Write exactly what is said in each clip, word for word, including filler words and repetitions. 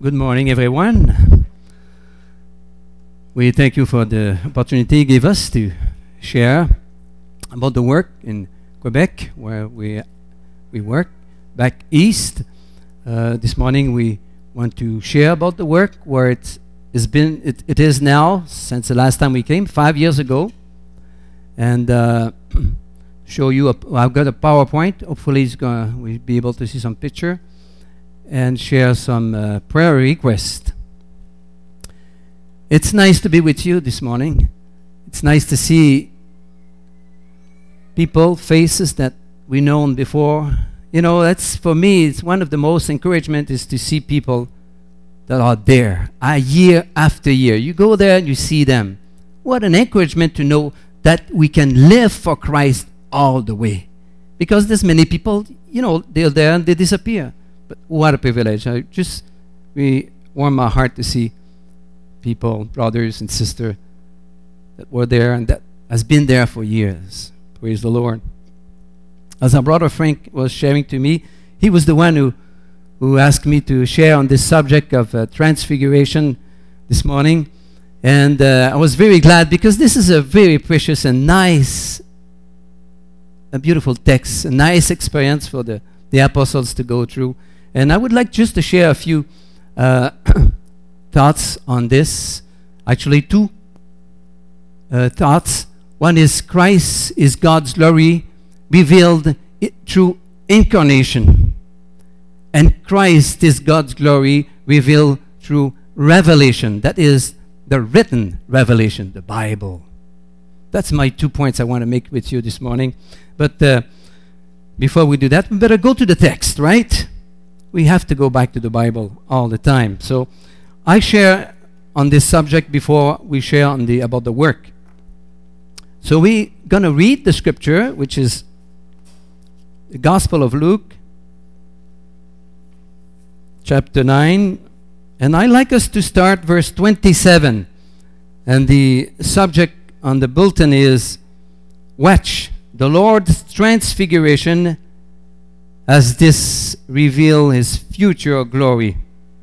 Good morning, everyone. We thank you for the opportunity you gave us to share about the work in Quebec, where we we work. Back east, uh, this morning we want to share about the work where it has been. It, it is now since the last time we came, five years ago, and uh, show you. A, well, I've got a PowerPoint. Hopefully, it's gonna we'll be able to see some picture and share some uh, prayer requests. It's nice to be with you this morning. It's nice to see people, faces that we known before. You know, that's for me, it's one of the most encouragement is to see people that are there uh, year after year. You go there and you see them. What an encouragement to know that we can live for Christ all the way. Because there's many people, you know, they're there and they disappear. But what a privilege. I just we warm my heart to see people, brothers and sisters that were there and that has been there for years. Praise the Lord. As our brother Frank was sharing to me, he was the one who, who asked me to share on this subject of uh, transfiguration this morning. And uh, I was very glad because this is a very precious and nice, a beautiful text, a nice experience for the, the apostles to go through. And I would like just to share a few uh, thoughts on this. Actually, two uh, thoughts. One is Christ is God's glory revealed I- through incarnation. And Christ is God's glory revealed through revelation. That is the written revelation, the Bible. That's my two points I want to make with you this morning. But uh, before we do that, we better go to the text, right? We have to go back to the Bible all the time. So I share on this subject before we share on the about the work. So we're going to read the scripture, which is the Gospel of Luke, chapter nine. And I'd like us to start verse twenty-seven. And the subject on the bulletin is, watch the Lord's transfiguration as this reveal his future glory.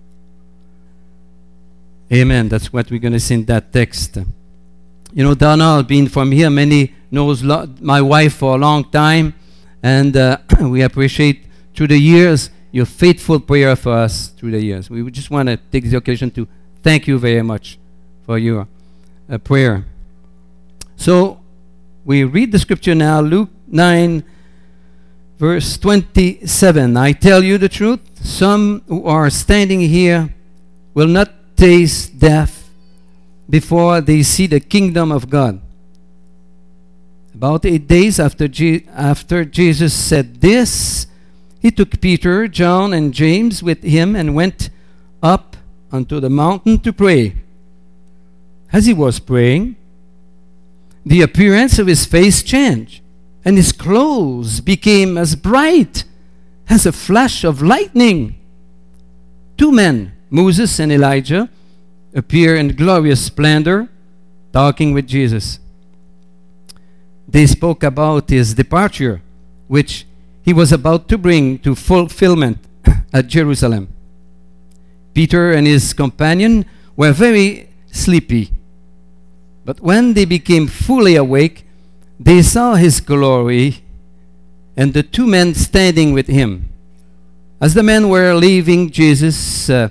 Amen. That's what we're going to see in that text. You know, Donna, been from here, many knows lo- my wife for a long time, and uh, we appreciate through the years your faithful prayer for us through the years. We would just want to take the occasion to thank you very much for your uh, prayer. So we read the scripture now, Luke nine, verse twenty-seven. I tell you the truth, some who are standing here will not taste death before they see the kingdom of God. About eight days after, Je- after Jesus said this, he took Peter, John, and James with him and went up onto the mountain to pray. As he was praying, the appearance of his face changed, and his clothes became as bright as a flash of lightning. Two men, Moses and Elijah, appear in glorious splendor, talking with Jesus. They spoke about his departure, which he was about to bring to fulfillment at Jerusalem. Peter and his companion were very sleepy, but when they became fully awake, they saw his glory and the two men standing with him. As the men were leaving Jesus, uh,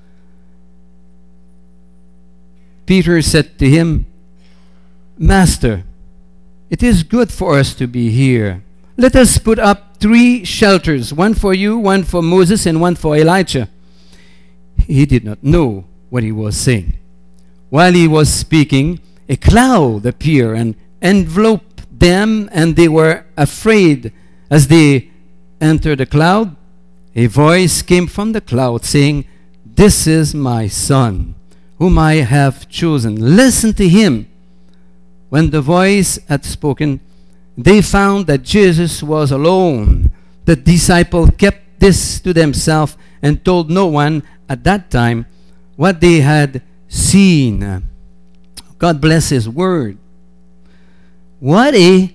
Peter said to him, Master, it is good for us to be here. Let us put up three shelters, one for you, one for Moses, and one for Elijah. He did not know what he was saying. While he was speaking, a cloud appeared and enveloped them, and they were afraid. As they entered the cloud, a voice came from the cloud saying, This is my son, whom I have chosen. Listen to him. When the voice had spoken, they found that Jesus was alone. The disciples kept this to themselves and told no one at that time what they had seen. God bless his word. What a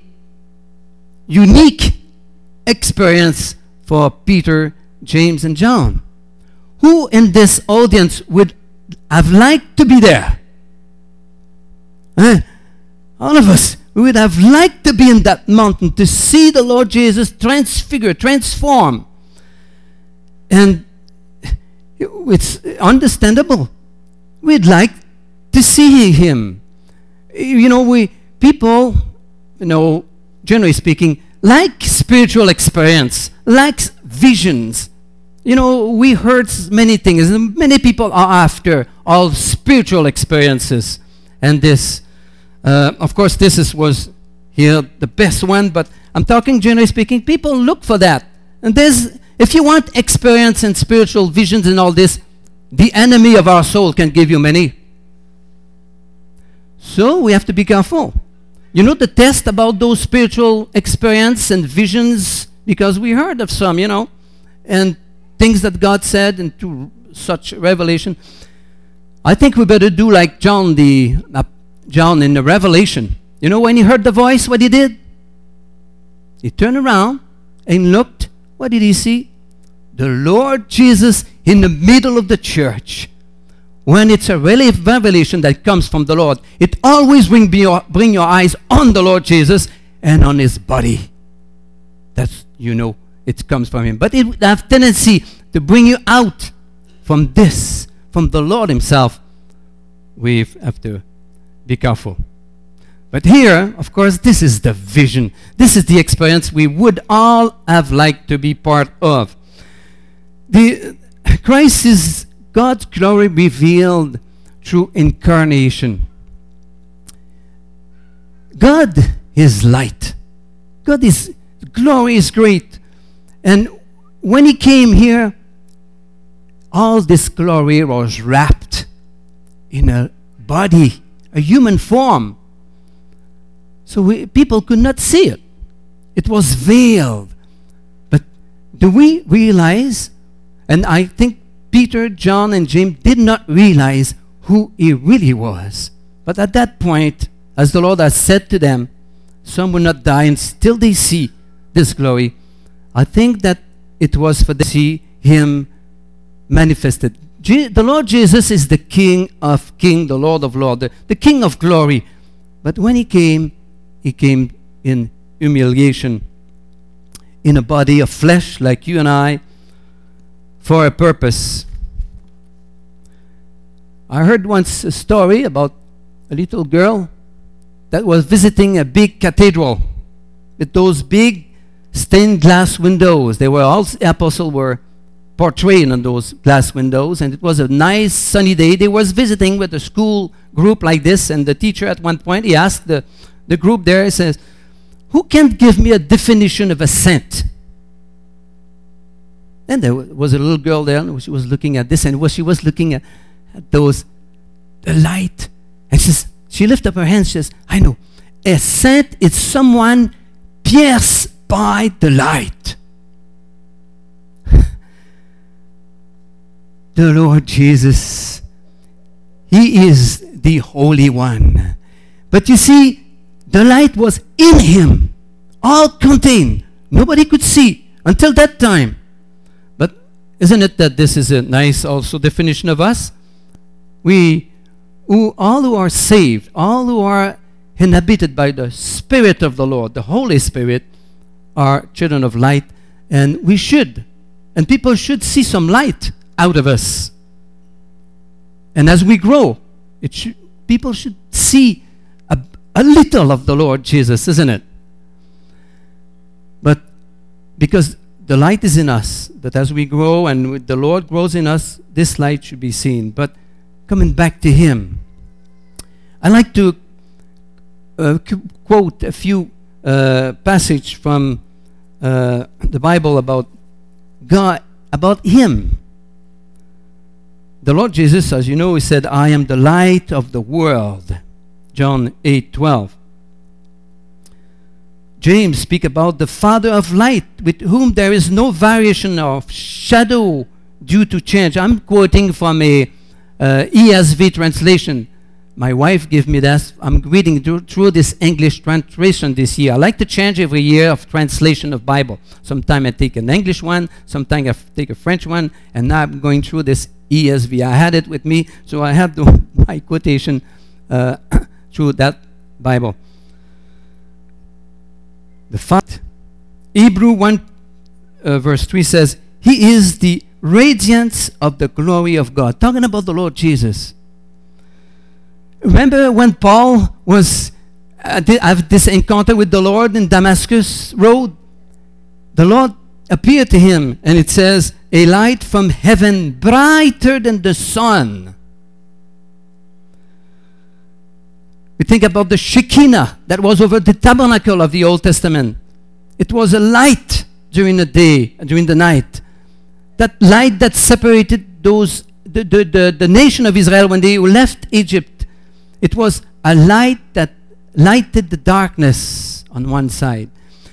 unique experience for Peter, James, and John, Who in this audience would have liked to be there? Eh? All of us. We would have liked to be in that mountain to see the Lord Jesus transfigure, transform. And it's understandable. We'd like to see him. You know, we people, you know, generally speaking, like spiritual experience, like visions. You know, we heard many things. And many people are after all spiritual experiences. And this, uh, of course, this is, was here the best one. But I'm talking generally speaking. People look for that. And there's, if you want experience and spiritual visions and all this, the enemy of our soul can give you many. So we have to be careful. You know the test about those spiritual experience and visions, because we heard of some, you know, and things that God said into such revelation. I think we better do like John, the uh, John in the Revelation. You know, when he heard the voice, what he did? He turned around and looked. What did he see? The Lord Jesus in the middle of the church. When it's a revelation that comes from the Lord, it always bring your, bring your eyes on the Lord Jesus and on his body. That's, you know, it comes from him. But it would have tendency to bring you out from this, from the Lord himself. We have to be careful. But here, of course, this is the vision. This is the experience we would all have liked to be part of. The Christ is God's glory revealed through incarnation. God is light. God is, glory is great. And when he came here, all this glory was wrapped in a body, a human form. So we, people could not see it. It was veiled. But do we realize, and I think Peter, John, and James did not realize who he really was. But at that point, as the Lord has said to them, some will not die until they see this glory. I think that it was for them to see him manifested. Je- the Lord Jesus is the King of kings, the Lord of lords, the, the King of glory. But when he came, he came in humiliation, in a body of flesh like you and I, for a purpose. I heard once a story about a little girl that was visiting a big cathedral with those big stained glass windows. They were all the apostles were portrayed on those glass windows, and it was a nice sunny day. They was visiting with a school group like this, and the teacher at one point, he asked the, the group there, he says, who can give me a definition of a saint? And there was a little girl there, and she was looking at this, and she was looking at, at those, the light. And she, says, she lifted up her hands, she says, I know. A saint is someone pierced by the light. The Lord Jesus, he is the Holy One. But you see, the light was in him, all contained. Nobody could see until that time. Isn't it that this is a nice also definition of us? We, who, all who are saved, all who are inhabited by the Spirit of the Lord, the Holy Spirit, are children of light. And we should, and people should see some light out of us. And as we grow, it should, people should see a, a little of the Lord Jesus, isn't it? But because the light is in us, but as we grow and the Lord grows in us, this light should be seen. But coming back to him, I like to uh, qu- quote a few uh, passages from uh, the Bible about God, about him. The Lord Jesus, as you know, he said, I am the light of the world. John eight twelve. James speak about the Father of light, with whom there is no variation of shadow due to change. I'm quoting from a uh, E S V translation. My wife gave me that. I'm reading through, through this English translation this year. I like to change every year of translation of Bible. Sometimes I take an English one, sometimes I f- take a French one, and now I'm going through this E S V. I had it with me, so I have the, my quotation uh, through that Bible. The fact, Hebrew one uh, verse three says, He is the radiance of the glory of God. Talking about the Lord Jesus. Remember when Paul was uh, have this encounter with the Lord in Damascus Road? The Lord appeared to him, and it says, a light from heaven brighter than the sun. We think about the Shekinah that was over the tabernacle of the Old Testament. It was a light during the day, during the night. That light that separated those the, the, the, the nation of Israel when they left Egypt. It was a light that lighted the darkness on one side.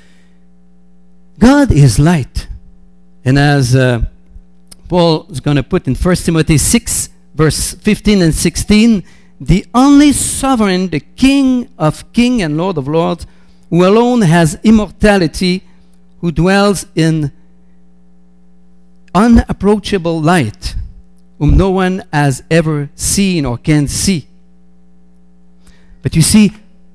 God is light. And as uh, Paul is going to put in First Timothy six, verse fifteen and sixteen, the only sovereign, the King of kings and Lord of lords, who alone has immortality, who dwells in unapproachable light, whom no one has ever seen or can see. But you see,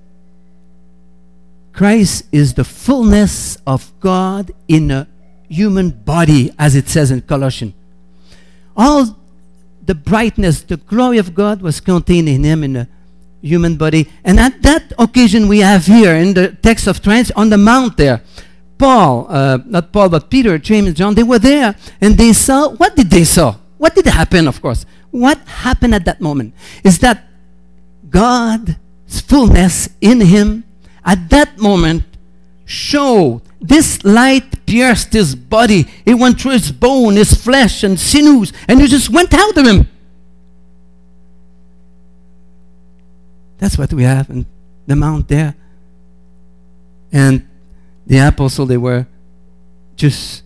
Christ is the fullness of God in a human body, as it says in Colossians. All the brightness, the glory of God was contained in him in a human body. And at that occasion we have here in the text of Trans, on the mount there, Paul, uh, not Paul, but Peter, James, John, they were there, and they saw, what did they saw? What did happen, of course? What happened at that moment is that God's fullness in him at that moment showed. This light pierced his body. It went through his bone, his flesh, and sinews, and it just went out of him. That's what we have in the mount there. And the apostles, they were just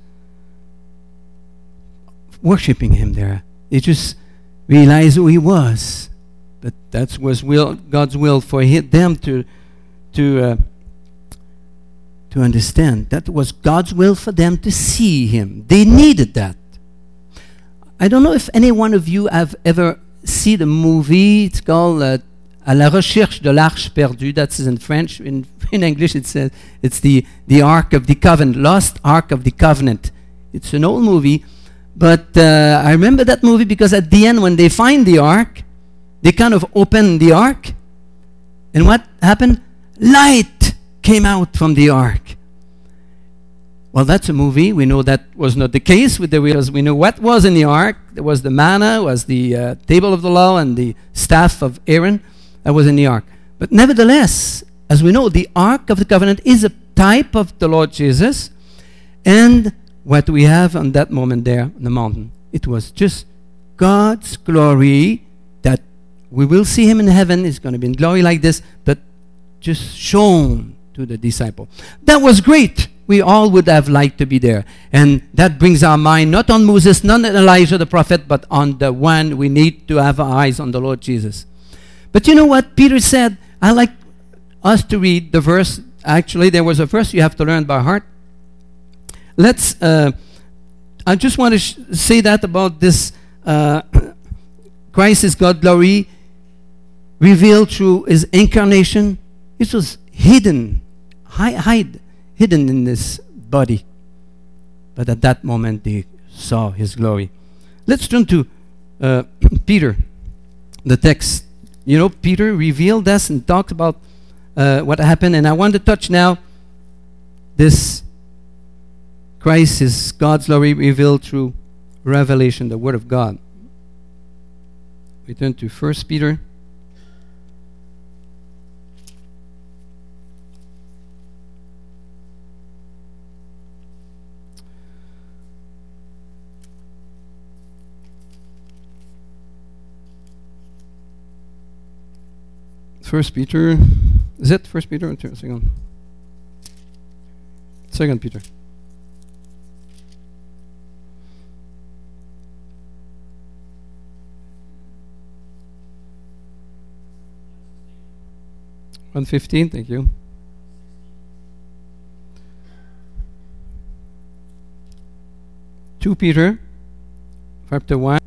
worshiping him there. They just realized who he was. But that was will, God's will for them to to uh, to understand. That was God's will for them to see him. They needed that. I don't know if any one of you have ever seen the movie. It's called uh, À la recherche de l'Arche perdue. That's in French. In, in English, it says it's the, the Ark of the Covenant, Lost Ark of the Covenant. It's an old movie, but uh, I remember that movie because at the end, when they find the Ark, they kind of open the Ark, and what happened? Light came out from the Ark. Well, that's a movie. We know that was not the case with the because we know what was in the Ark. There was the manna, was the uh, table of the law, and the staff of Aaron. That was in the Ark. But nevertheless, as we know, the Ark of the Covenant is a type of the Lord Jesus. And what we have on that moment there on the mountain, it was just God's glory that we will see him in heaven. It's going to be in glory like this, but just shown to the disciple. That was great. We all would have liked to be there. And that brings our mind not on Moses, not on Elijah the prophet, but on the one we need to have our eyes on, the Lord Jesus. But you know what Peter said? I like us to read the verse. Actually, there was a verse you have to learn by heart. Let's, uh, I just want to sh- say that about this uh, Christ is God glory revealed through his incarnation. It was hidden, hide, hide, hidden in this body. But at that moment, they saw his glory. Let's turn to uh, Peter, the text. You know, Peter revealed this and talked about uh, what happened. And I want to touch now this Christ is God's glory revealed through revelation, the Word of God. We turn to First Peter. First Peter, is it First Peter or second? Second Peter. one fifteen, thank you. Second Peter chapter one,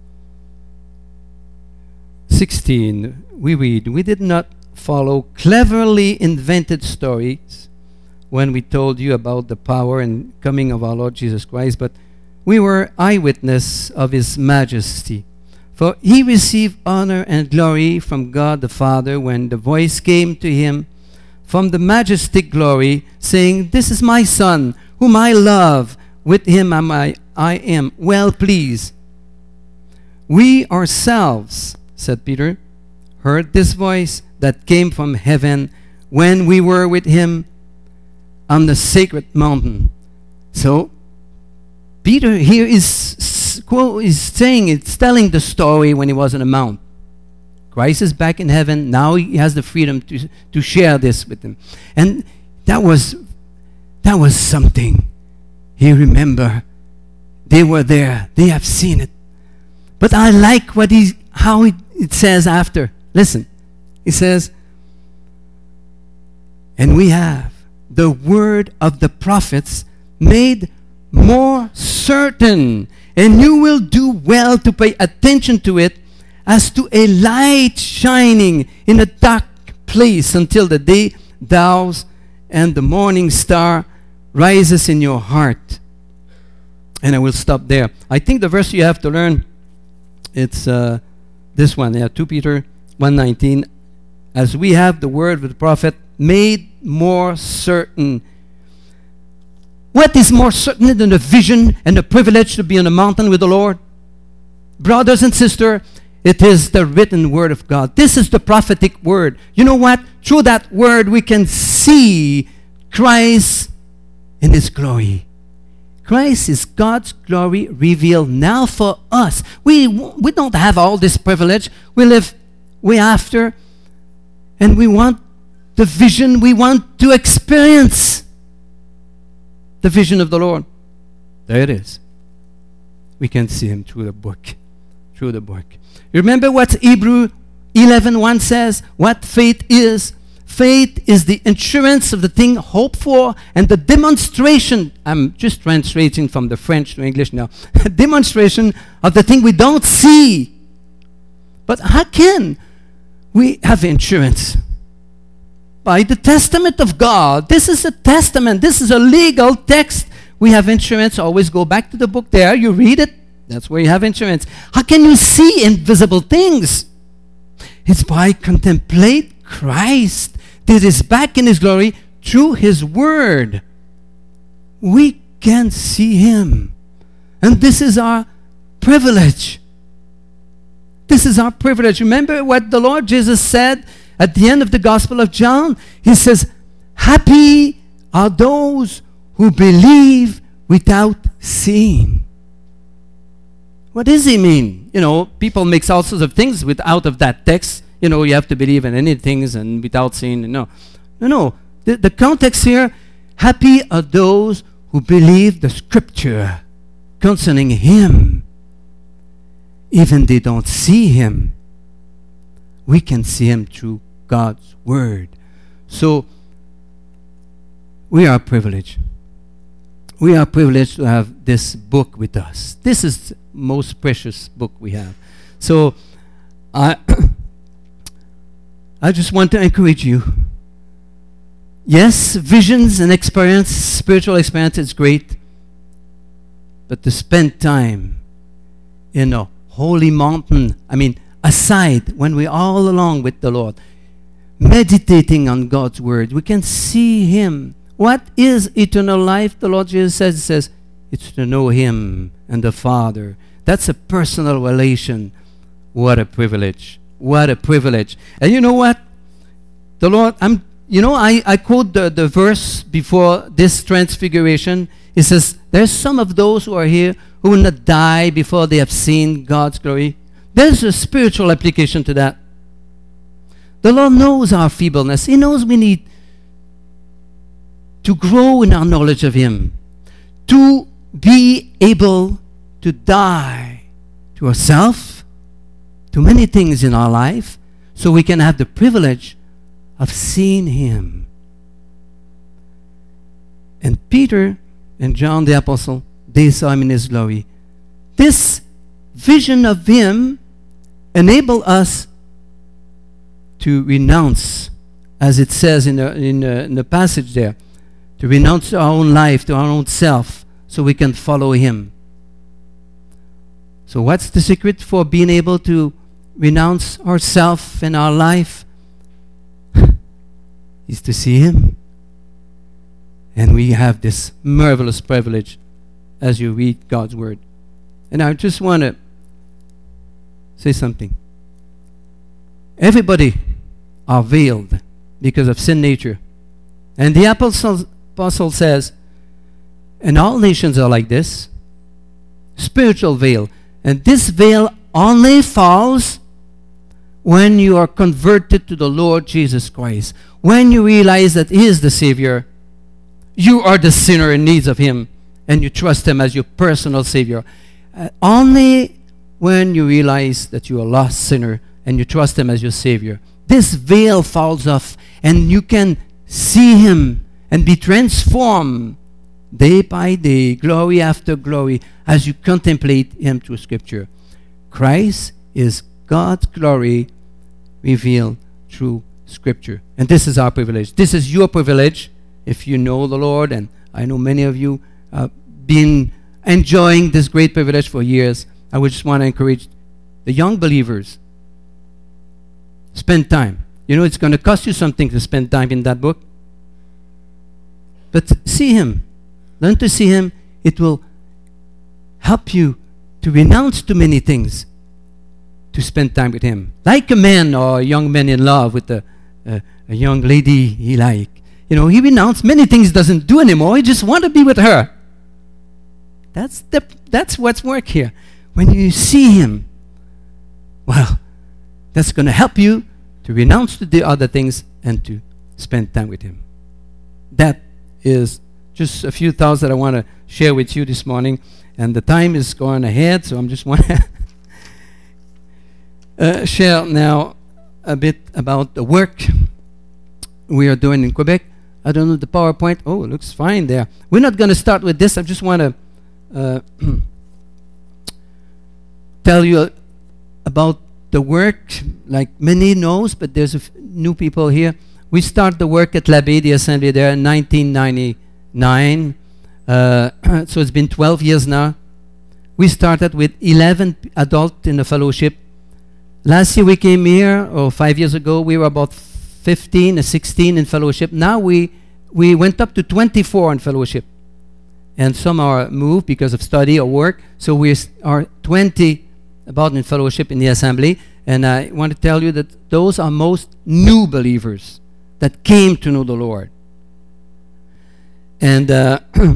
sixteen, we read, "We did not follow cleverly invented stories when we told you about the power and coming of our Lord Jesus Christ, but we were eyewitness of his majesty. For he received honor and glory from God the Father when the voice came to him from the majestic glory, saying, 'This is my Son, whom I love. With him am I, I am well pleased.' We ourselves," said Peter, "heard this voice that came from heaven when we were with him on the sacred mountain." So, Peter here is, quote, is saying, it's telling the story when he was on the mount. Christ is back in heaven. Now he has the freedom to, to share this with them. And that was, that was something. He remember, they were there. They have seen it. But I like what he, how it, it says after. Listen. It says, "And we have the word of the prophets made more certain, and you will do well to pay attention to it as to a light shining in a dark place until the day dawns and the morning star rises in your heart." And I will stop there. I think the verse you have to learn, it's uh, this one, yeah, Second Peter one nineteen. "As we have the word of the prophet made more certain." What is more certain than the vision and the privilege to be on the mountain with the Lord? Brothers and sisters, it is the written word of God. This is the prophetic word. You know what? Through that word we can see Christ in his glory. Christ is God's glory revealed now for us. We, we don't have all this privilege. We live way after, and we want the vision. We want to experience the vision of the Lord. There it is. We can see him through the book. Through the book. You remember what Hebrew eleven one says? What faith is? Faith is the assurance of the thing hoped for and the demonstration. I'm just translating from the French to English now. Demonstration of the thing we don't see. But how can we have insurance? By the testament of God. This is a testament. This is a legal text. We have insurance. Always go back to the book there. You read it. That's where you have insurance. How can you see invisible things? It's by contemplate Christ. This is back in his glory through his word. We can see him. And this is our privilege. This is our privilege. Remember what the Lord Jesus said at the end of the Gospel of John? He says, "Happy are those who believe without seeing." What does he mean? You know, people mix all sorts of things with out of that text. You know, you have to believe in any things and without seeing. No, no, no. The, the context here, happy are those who believe the scripture concerning him. Even they don't see him. We can see him through God's word. So, we are privileged. We are privileged to have this book with us. This is the most precious book we have. So, I, I just want to encourage you. Yes, visions and experience, spiritual experience is great. But to spend time in a holy mountain, I mean, aside, when we're all along with the Lord, meditating on God's word, we can see him. What is eternal life? The Lord Jesus says, he says, it's to know him and the Father. That's a personal relation. What a privilege. What a privilege. And you know what? The Lord, I'm, you know, I, I quote the, the verse before this transfiguration. It says, there's some of those who are here who will not die before they have seen God's glory. There's a spiritual application to that. The Lord knows our feebleness. He knows we need to grow in our knowledge of him, to be able to die to ourselves, to many things in our life, so we can have the privilege of seeing him. And Peter and John the Apostle, they saw him in his glory. This vision of him enabled us to renounce, as it says in the, in, the, in the passage there, to renounce our own life, to our own self, so we can follow him. So what's the secret for being able to renounce ourself and our life? Is to see him. And we have this marvelous privilege as you read God's word. And I just want to say something. Everybody are veiled because of sin nature. And the apostle, apostle says, and all nations are like this, spiritual veil. And this veil only falls when you are converted to the Lord Jesus Christ. When you realize that he is the Savior, you are the sinner in need of him, and you trust him as your personal Savior. Uh, only when you realize that you are a lost sinner and you trust him as your Savior, this veil falls off, and you can see him and be transformed day by day, glory after glory, as you contemplate him through Scripture. Christ is God's glory revealed through Scripture. And this is our privilege. This is your privilege if you know the Lord, and I know many of you have been enjoying this great privilege for years. I would just want to encourage the young believers. Spend time. You know, it's going to cost you something to spend time in that book. But see him. Learn to see him. It will help you to renounce too many things to spend time with him. Like a man or a young man in love with a, a, a young lady he like. You know, he renounced many things he doesn't do anymore. He just wants to be with her. That's the that's what's work here. When you see him, well, that's going to help you to renounce the other things and to spend time with him. That is just a few thoughts that I want to share with you this morning. And the time is going ahead, so I'm just want to uh, share now a bit about the work we are doing in Quebec. I don't know the PowerPoint. Oh, it looks fine there. We're not going to start with this. I just want to uh, tell you about the work, like many knows, but there's a f- new people here. We start the work at L'Abbé, the assembly there, in nineteen ninety-nine. Uh, so it's been twelve years now. We started with eleven p- adults in the fellowship. Last year we came here, or five years ago, we were about fifteen or sixteen in fellowship. Now we we went up to twenty-four in fellowship. And some are moved because of study or work. So we are twenty about in fellowship in the assembly. And I want to tell you that those are most new believers that came to know the Lord. And uh,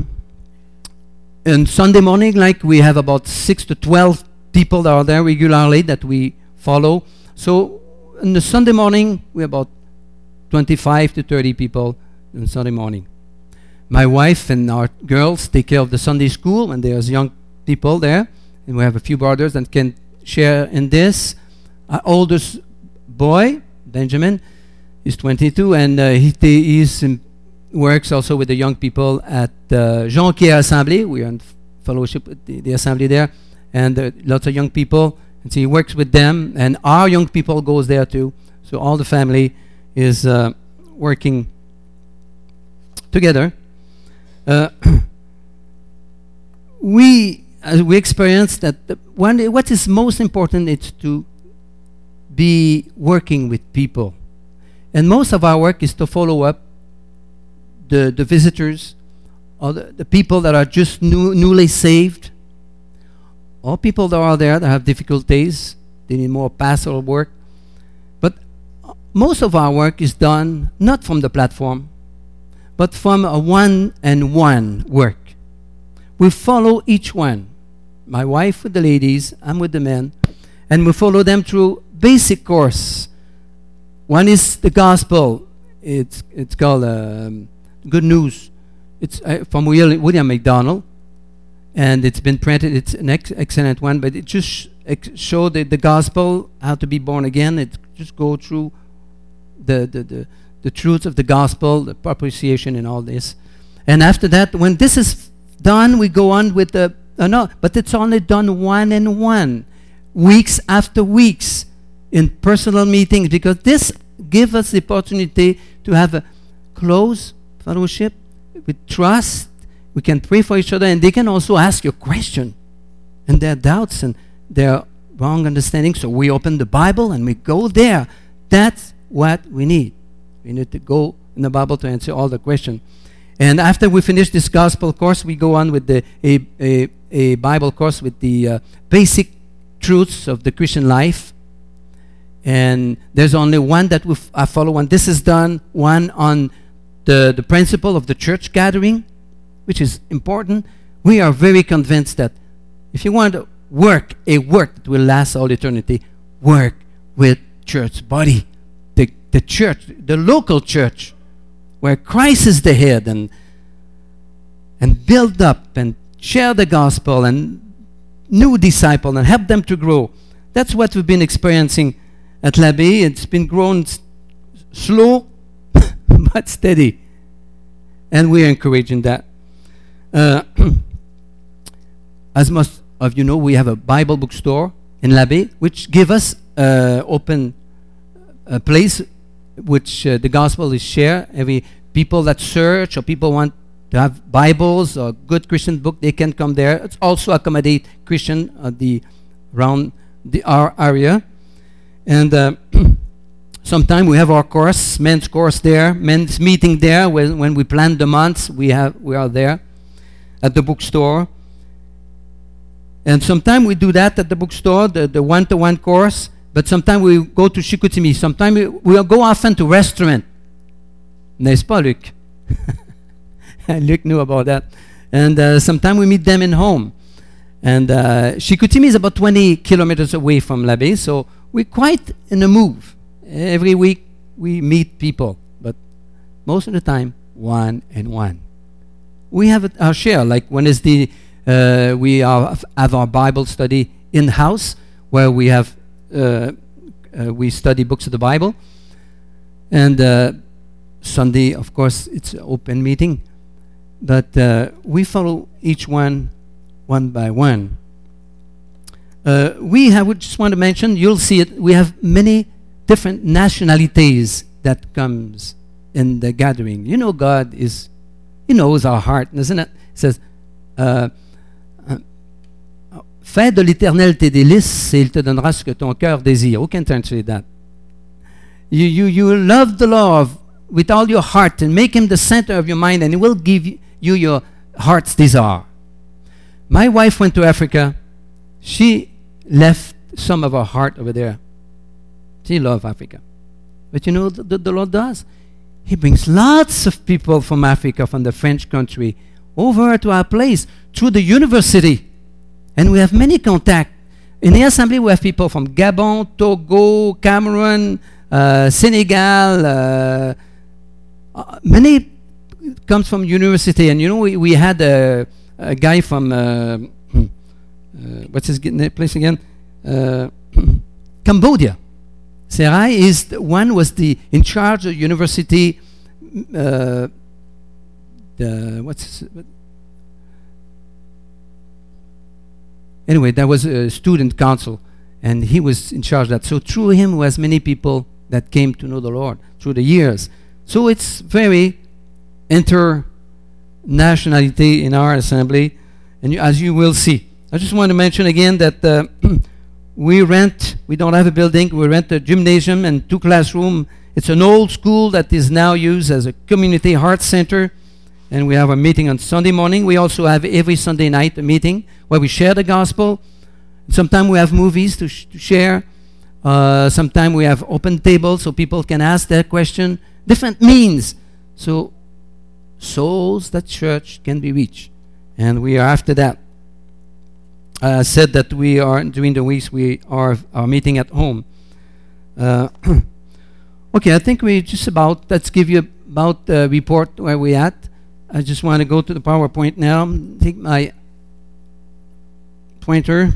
and Sunday morning, like we have about six to twelve people that are there regularly that we follow. So in the Sunday morning, we have about twenty-five to thirty people on Sunday morning. My wife and our girls take care of the Sunday school, and there's young people there. And we have a few brothers that can share in this. Our oldest boy, Benjamin, is twenty-two, and uh, he he's in, works also with the young people at uh, Jonquière Assembly. We are in fellowship with the, the assembly there, and uh, lots of young people. And so he works with them, and our young people goes there too. So all the family is uh, working together. Uh, we uh, we experience that the one what is most important is to be working with people, and most of our work is to follow up the the visitors or the, the people that are just new, newly saved, or people that are there that have difficulties. They need more pastoral work. But most of our work is done not from the platform, but from a one-and-one work. We follow each one. My wife with the ladies, I'm with the men, and we follow them through basic course. One is the gospel. It's it's called um, Good News. It's uh, from William, William MacDonald, and it's been printed. It's an ex- excellent one, but it just sh- ex- showed the, the gospel, how to be born again. It just go through the the, the the truth of the gospel, the propitiation and all this. And after that, when this is done, we go on with the, uh, no, but it's only done one and one, weeks after weeks, in personal meetings, because this gives us the opportunity to have a close fellowship with trust. We can pray for each other, and they can also ask you a question and their doubts and their wrong understanding. So we open the Bible and we go there. That's what we need. We need to go in the Bible to answer all the questions. And after we finish this gospel course, we go on with the a, a, a Bible course with the uh, basic truths of the Christian life. And there's only one that we f- I follow, and this is done, one on the, the principle of the church gathering, which is important. We are very convinced that if you want to work a work that will last all eternity, work with church body, the, the church, the local church, where Christ is the head, and and build up and share the gospel and new disciple and help them to grow. That's what we've been experiencing at L'Abbé. It's been grown s- slow but steady, and we're encouraging that. Uh, as most of you know, we have a Bible bookstore in L'Abbé, which give us uh, open a place which uh, the gospel is shared. Every people that search or people want to have Bibles or good Christian book, they can come there. It's also accommodate Christian uh, the around the our area. And uh, sometimes we have our course, men's course there, men's meeting there. When when we plan the months, we have we are there at the bookstore. And sometimes we do that at the bookstore, the, the one-to-one course. But sometimes we go to Chicoutimi. Sometimes we, we go often to restaurant. N'est-ce pas, Luc? Luc knew about that. And uh, sometimes we meet them in home. And uh, Chicoutimi is about twenty kilometers away from L'Abbé, so we're quite in a move. Every week we meet people, but most of the time, one and one. We have our share, like Wednesday, uh, we are, have our Bible study in-house, where we have uh, uh, we study books of the Bible. And uh, Sunday, of course, it's an open meeting. But uh, we follow each one one by one. Uh, we have, we just want to mention, you'll see it, we have many different nationalities that comes in the gathering. You know, God is, He knows our heart, doesn't it? It says, uh, uh, fais de l'Éternel tes délices et il te donnera ce que ton cœur désire. Who can translate that? You, you, you love the Lord with all your heart and make Him the center of your mind, and He will give you your heart's desire. My wife went to Africa. She left some of her heart over there. She loves Africa. But you know what the, the Lord does? He brings lots of people from Africa, from the French country, over to our place through the university. And we have many contacts. In the assembly, we have people from Gabon, Togo, Cameroon, uh, Senegal. Uh, uh, many comes from university. And you know, we, we had a, a guy from, uh, uh, what's his place again? Uh, Cambodia. Serai is the one was the in charge of university. Uh, the what's what? Anyway, there was a student council, and he was in charge of that. So through him was many people that came to know the Lord through the years. So it's very inter-nationality in our assembly, and you, as you will see. I just want to mention again that uh, we rent, we don't have a building, we rent a gymnasium and two classrooms. It's an old school that is now used as a community heart center, and we have a meeting on Sunday morning. We also have every Sunday night a meeting where we share the gospel. Sometimes we have movies to, sh- to share. Uh, sometimes we have open tables so people can ask their question. Different means. So souls that church can be reached. And we are after that. I uh, said that we are, during the weeks, we are, are meeting at home. Uh, okay, I think we just about, let's give you about the report where we're at. I just want to go to the PowerPoint now. Take my pointer.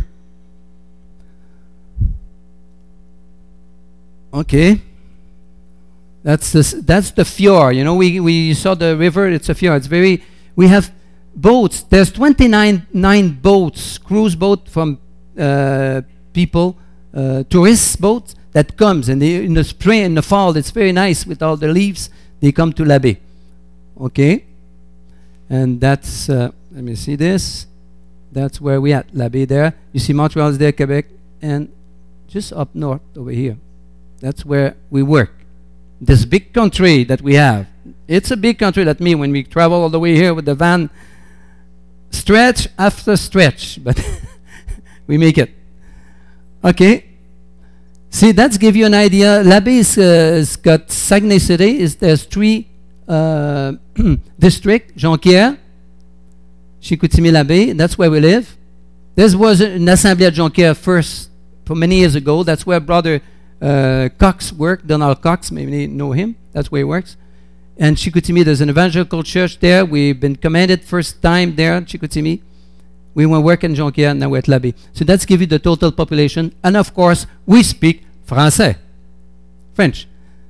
Okay. That's the, s- that's the fjord. You know, we, we saw the river, it's a fjord. It's very, we have boats. There's twenty-nine nine boats, cruise boat from uh, people, uh, tourist boats that comes. And they, in the spring, in the fall, it's very nice with all the leaves. They come to La Baie. Okay? And that's, uh, let me see this. That's where we at, La Baie there. You see Montreal is there, Quebec, and just up north over here. That's where we work. This big country that we have. It's a big country. That means when we travel all the way here with the van, stretch after stretch, but we make it. Okay. See, that's give you an idea. La Baie is, uh, has got Saguenay City. Is there's three uh, districts. Jonquière, Chicoutimi, La Baie. That's where we live. This was an assembly at Jonquière first, for many years ago. That's where Brother uh, Cox worked. Donald Cox, maybe you know him. That's where he works. And Chicoutimi, there's an evangelical church there. We've been commanded first time there in Chicoutimi. We went work in Jonquière, now we're at La Baie. So that's give you the total population. And of course, we speak Français, French.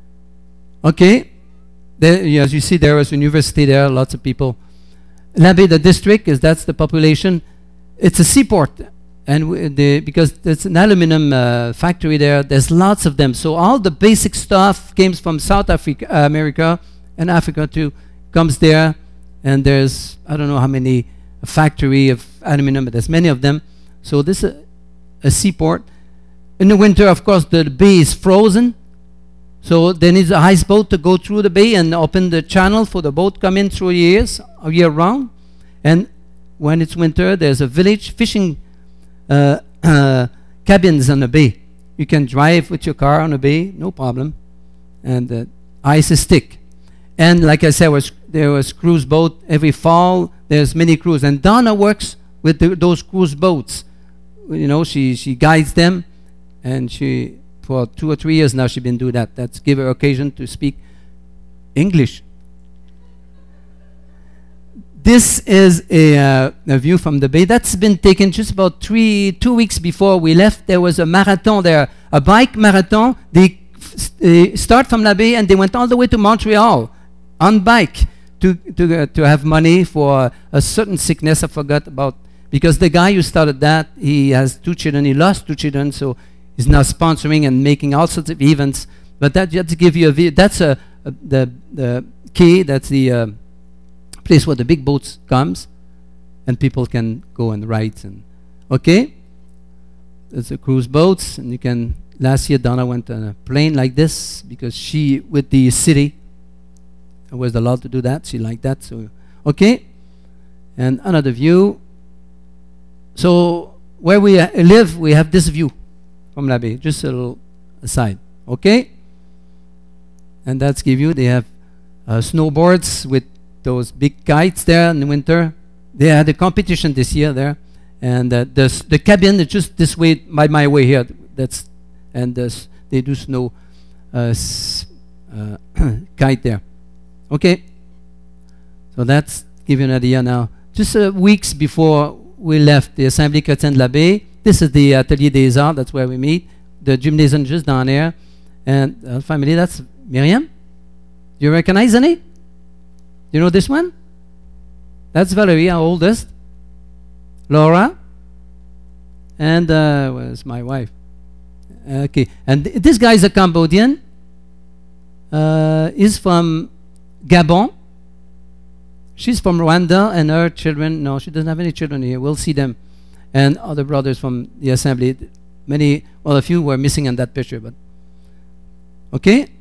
Okay? There, as you see, there was a university there, lots of people. La Baie, the district, is that's the population. It's a seaport. And we, the, because there's an aluminum uh, factory there, there's lots of them. So all the basic stuff came from South Africa, uh, America, and Africa too, comes there. And there's, I don't know how many, a factory of aluminum, but there's many of them. So this is a, a seaport. In the winter, of course, the bay is frozen. So there needs a ice boat to go through the bay and open the channel for the boat come in through years, year round. And when it's winter, there's a village fishing uh, uh, cabins on the bay. You can drive with your car on the bay, no problem. And the ice is thick. And like I said, was, there was cruise boat every fall. There's many cruise. And Donna works with the, those cruise boats. You know, she, she guides them. And she, for two or three years now, she's been doing that. That's give her occasion to speak English. This is a, uh, a view from the bay. That's been taken just about three, two weeks before we left. There was a marathon there, a bike marathon. They, f- they start from La Baie and they went all the way to Montreal on bike to to uh, to have money for a certain sickness I forgot about. Because the guy who started that, he has two children. He lost two children, so he's now sponsoring and making all sorts of events. But that just to give you a view, that's a, a the the quay. That's the uh, place where the big boats comes, and people can go and ride. And okay, there's the cruise boats, and you can. Last year, Donna went on a plane like this because she with the city. I was allowed to do that. She liked that. So okay, and another view. So where we uh, live, we have this view from La Baie. Just a little aside. Okay, and that's give you. They have uh, snowboards with those big kites there in the winter. They had a competition this year there, and uh, the s- the cabin is just this way by my way here. That's and this, they do snow uh, s- uh, kite there. Okay, so that's give you an idea now. Just uh, weeks before we left the Assembly Chrétienne de La Baie, this is the Atelier des Arts. That's where we meet. The gymnasium just down there, and uh, family. That's Miriam. Do you recognize any? Do you know this one? That's Valerie, our oldest. Laura. And uh, where's my wife? Okay, and th- this guy is a Cambodian. Uh, he's from Gabon. She's from Rwanda, and her children, no, she doesn't have any children here. We'll see them. And other brothers from the assembly. Many, well, a few were missing in that picture, but okay.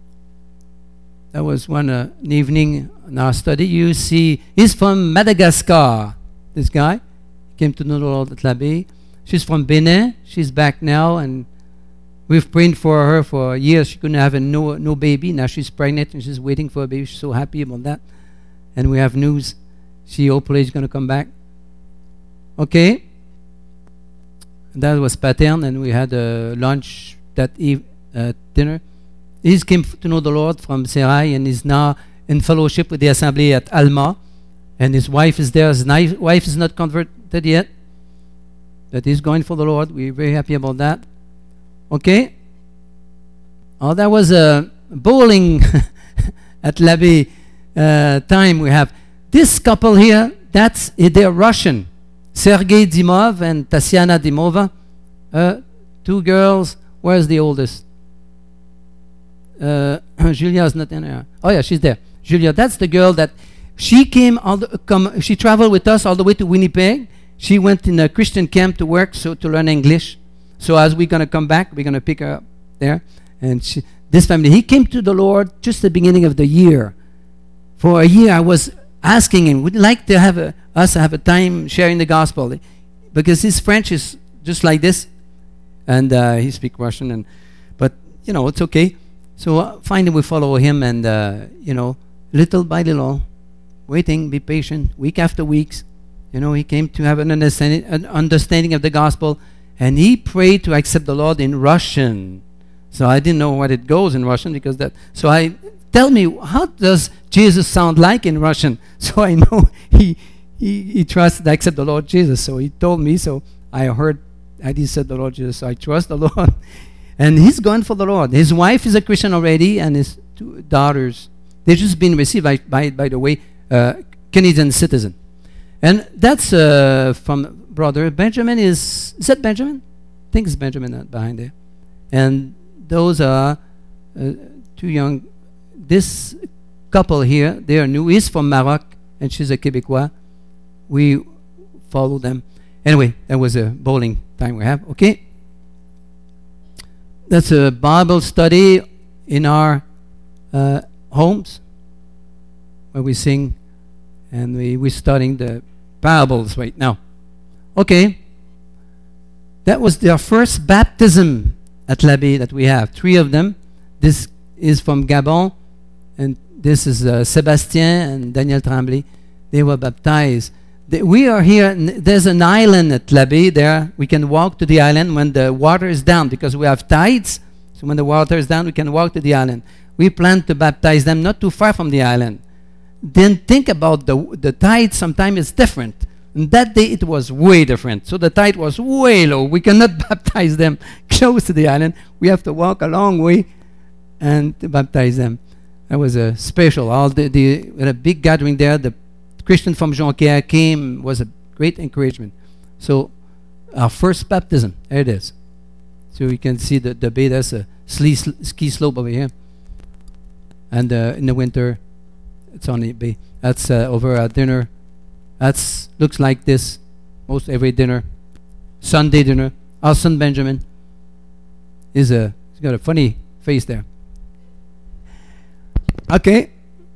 That was one uh, an evening in our study. You see, he's from Madagascar. This guy came to know the Lord at La Baie. She's from Benin. She's back now, and we've prayed for her for years. She couldn't have a no no baby. Now she's pregnant and she's waiting for a baby. She's so happy about that. And we have news. She hopefully is going to come back. Okay. And that was Patern, and we had a lunch that eve, uh, dinner. He came f- to know the Lord from Serai, and is now in fellowship with the assembly at Alma. And his wife is there. His ni- wife is not converted yet, but he's going for the Lord. We're very happy about that. Okay. Oh, that was a bowling at l'Abbé uh, time we have. This couple here, that's they're Russian. Sergei Dimov and Tatiana Dimova. Uh, two girls. Where's the oldest? Uh, Julia's not in there. Oh yeah, she's there. Julia, that's the girl that she came all the, come. She traveled with us all the way to Winnipeg. She went in a Christian camp to work, so to learn English. So as we're gonna come back, we're gonna pick her up there. And she, this family, he came to the Lord just the beginning of the year. For a year, I was asking him, would you like to have a, us have a time sharing the gospel? Because his French is just like this, and uh, he speaks Russian, and but you know it's okay. So uh, finally, we follow him, and uh, you know, little by little, waiting, be patient, week after weeks. You know, he came to have an understanding, an understanding of the gospel, and he prayed to accept the Lord in Russian. So I didn't know what it goes in Russian because that. So I tell me, how does Jesus sound like in Russian? So I know he he he trusts to accept the Lord Jesus. So he told me. So I heard that he said the Lord Jesus. So I trust the Lord, and he's going for the Lord. His wife is a Christian already, and his two daughters. They've just been received by by, by the way, uh, Canadian citizen. And that's uh, from brother Benjamin. Is is that Benjamin? I think it's Benjamin uh, behind there. And those are uh, two young. This couple here, they are new. He's from Maroc, and she's a Quebecois. We follow them. Anyway, that was a bowling time we have. Okay. That's a Bible study in our uh, homes where we sing. And we, we're studying the parables right now. Okay. That was their first baptism at l'Abbé that we have. Three of them. This is from Gabon. And this is uh, Sébastien and Daniel Tremblay. They were baptized. They, we are here. N- there's an island at l'Abbé there. We can walk to the island when the water is down because we have tides. So when the water is down, we can walk to the island. We plan to baptize them not too far from the island. Then think about the the tide. Sometimes it's different. And that day it was way different. So the tide was way low. We cannot baptize them close to the island. We have to walk a long way and to baptize them. That was a special. All the, the we had a big gathering there. The Christian from Jonquière came. Was a great encouragement. So our first baptism. There it is. So you can see the the bay. That's a ski, ski slope over here. And uh, in the winter. It's on the bay. That's uh, over at dinner. That's looks like this. Most every dinner, Sunday dinner. Our son Benjamin is a. He's got a funny face there. Okay.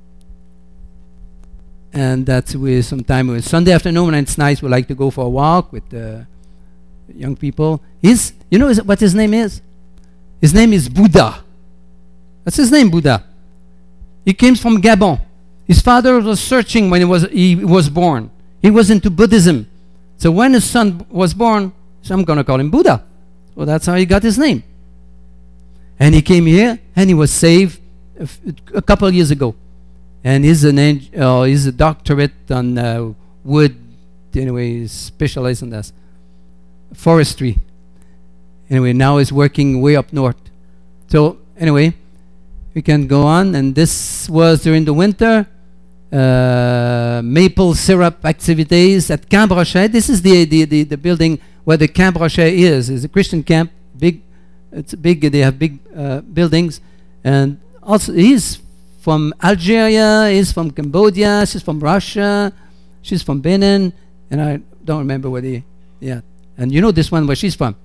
And that's with some time with Sunday afternoon when it's nice. We like to go for a walk with uh, young people. He's, you know, what his name is? His name is Buddha. That's his name, Buddha. He came from Gabon. His father was searching when he was he was born. He was into Buddhism. So when his son was born, so I'm going to call him Buddha. So that's how he got his name. And he came here and he was saved a, f- a couple of years ago. And he's an eng- uh, he's a doctorate on uh, wood. Anyway, he's specialized in that. Forestry. Anyway, now he's working way up north. So anyway, we can go on. And this was during the winter. Uh, maple syrup activities at Camp Brochet. This is the, the, the, the building where the Camp Brochet is. It's a Christian camp. Big, it's big. They have big uh, buildings, and also he's from Algeria. He's from Cambodia. She's from Russia. She's from Benin, and I don't remember where they. Yeah, and you know this one where she's from.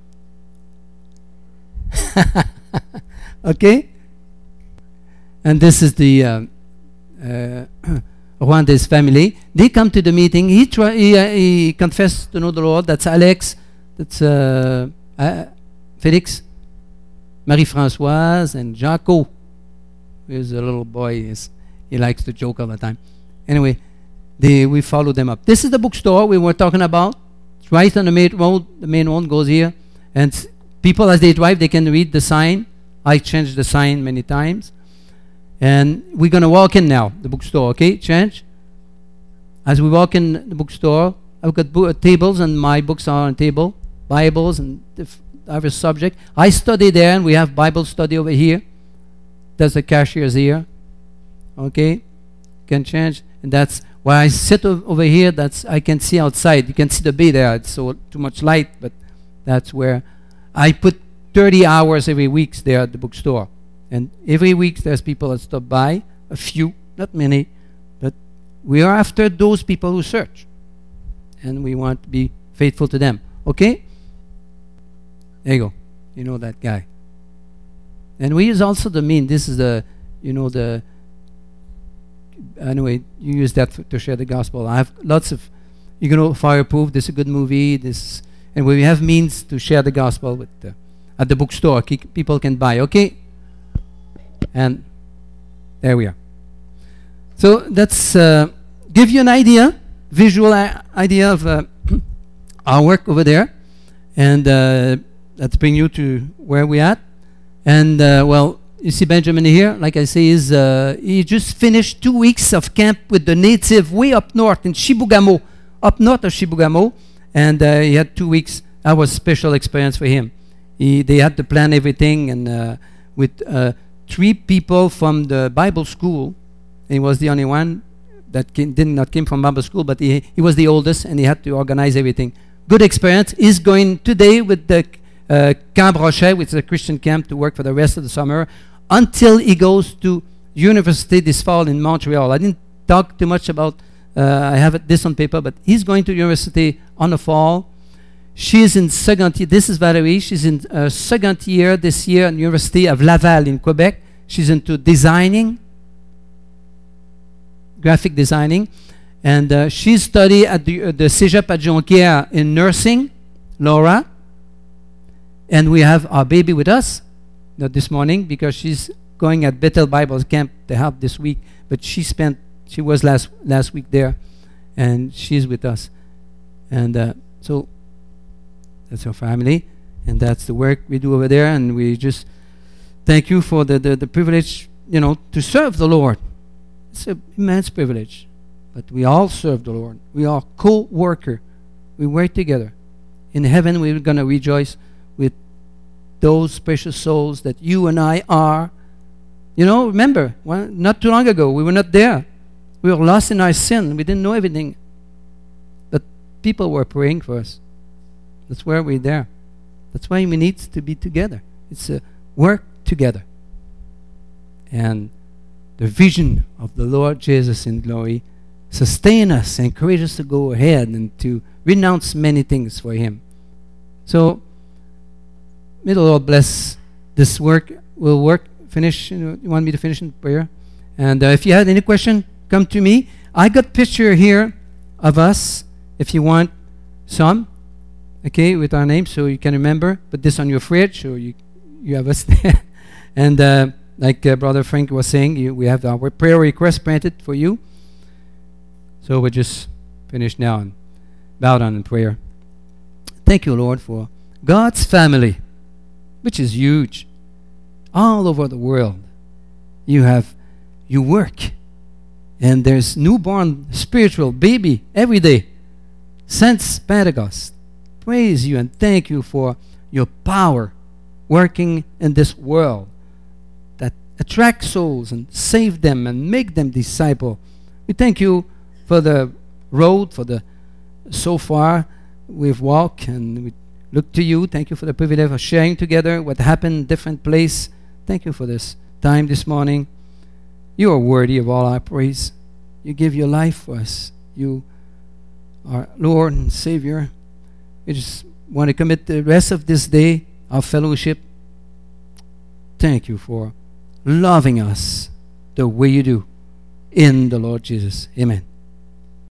Okay, and this is the. Um, uh, Rwanda's family. They come to the meeting. He try, he, uh, he confessed to know the Lord. That's Alex. That's uh, uh, Felix, Marie-Françoise, and Jaco. He's a little boy. He's, he likes to joke all the time. Anyway, they, we follow them up. This is the bookstore we were talking about. It's right on the main road. The main road goes here. And s- people, as they drive, they can read the sign. I changed the sign many times. And we're going to walk in now, the bookstore, okay? Change. As we walk in the bookstore, I've got bo- tables, and my books are on table, Bibles and diff- diverse subject. I study there, and we have Bible study over here. That's the cashier's here. Okay? Can change. And that's why I sit o- over here. That's I can see outside. You can see the bay there. It's so too much light, but that's where I put thirty hours every week there at the bookstore. And every week there's people that stop by, a few, not many, but we are after those people who search. And we want to be faithful to them. Okay? There you go. You know that guy. And we use also the mean. This is the, you know, the, anyway, you use that for, to share the gospel. I have lots of, you know, Fireproof, this is a good movie, this, and we have means to share the gospel with the, at the bookstore. Ke- people can buy, okay? And there we are. So that's uh, give you an idea, visual I- idea of uh, our work over there, and uh, let's bring you to where we at. And uh, well, you see Benjamin here, like I say, is uh, he just finished two weeks of camp with the native way up north in Chibougamau, up north of Chibougamau, and uh, he had two weeks. That was a special experience for him. He, they had to plan everything, and uh, with uh, three people from the Bible school. He was the only one that came, did not came from Bible school, but he, he was the oldest, and he had to organize everything. Good experience. He's going today with the uh, Camp Rocher, which is a Christian camp, to work for the rest of the summer until he goes to university this fall in Montreal. I didn't talk too much about, uh, I have it, this on paper, but he's going to university on the fall. She's in second year. This is Valerie. She's in uh, second year this year at the University of Laval in Quebec. She's into designing, graphic designing. And uh, she studied at the, uh, the Cégep at Jonquière in nursing, Laura. And we have our baby with us uh, this morning because she's going at Bethel Bible Camp to help this week. But she spent, she was last last week there, and she's with us. And uh, so that's our family, and that's the work we do over there. And we just thank you for the, the, the privilege, you know, to serve the Lord. It's an immense privilege. But we all serve the Lord. We are co-worker. We work together. In heaven, we're going to rejoice with those precious souls that you and I are. You know, remember, well, not too long ago, we were not there. We were lost in our sin. We didn't know everything. But people were praying for us. That's why we're there. That's why we need to be together. It's a work together. And the vision of the Lord Jesus in glory sustain us, encourage us to go ahead and to renounce many things for Him. So, may the Lord bless this work. We'll work, finish, you, know, you want me to finish in prayer? And uh, if you had any question, come to me. I got picture here of us, if you want some, okay, with our name, so you can remember. Put this on your fridge, so you you have us there. And uh, like uh, Brother Frank was saying, you, we have our prayer request printed for you. So we'll just finish now and bow down in prayer. Thank you, Lord, for God's family, which is huge. All over the world, you have, you work. And there's newborn spiritual baby every day since Pentecost. Praise you and thank you for your power working in this world that attracts souls and save them and make them disciple. We thank you for the road, for the so far we've walked, and we look to you. Thank you for the privilege of sharing together what happened in different place. Thank you for this time this morning. You are worthy of all our praise. You give your life for us. You are Lord and Savior. We just want to commit the rest of this day, our fellowship. Thank you for loving us the way you do in the Lord Jesus. Amen.